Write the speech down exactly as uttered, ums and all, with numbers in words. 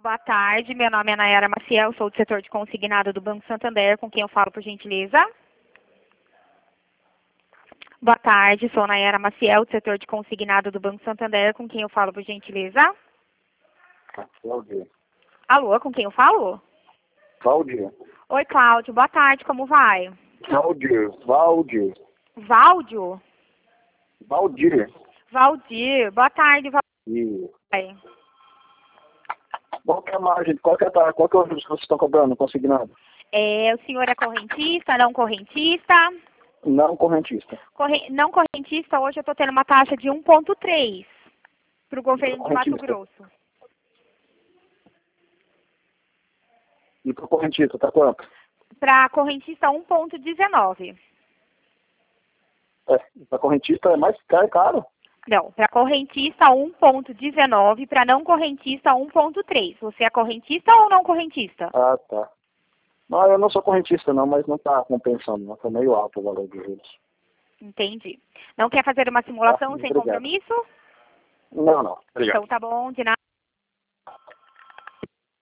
Boa tarde, meu nome é Nayara Maciel, sou do setor de consignado do Banco Santander, com quem eu falo, por gentileza? Boa tarde, sou Nayara Maciel, do setor de consignado do Banco Santander, com quem eu falo, por gentileza? Cláudio. Alô, com quem eu falo? Cláudio. Oi, Cláudio, boa tarde, como vai? Cláudio. Valdir. Valdio? Valdir. Valdir, boa tarde, E Valdir. qual que é a margem? Qual que é, a, qual que é o juros que vocês estão cobrando consignado? É, o senhor é correntista, não correntista? Não correntista. Corre... Não correntista, hoje eu estou tendo uma taxa de um ponto três para o governo de Mato Correntista. Grosso. E para o correntista, tá quanto? Para correntista, um ponto dezenove. É, para correntista é mais caro, é caro. Não, para correntista, um ponto dezenove, para não correntista, um ponto três. Você é correntista ou não correntista? Ah, tá. Não, eu não sou correntista não, mas não está compensando, não. Tá meio alto o valor dos juros. Entendi. Não quer fazer uma simulação Tá, sem obrigado. compromisso? Não, não. Obrigado. Então tá bom, de nada.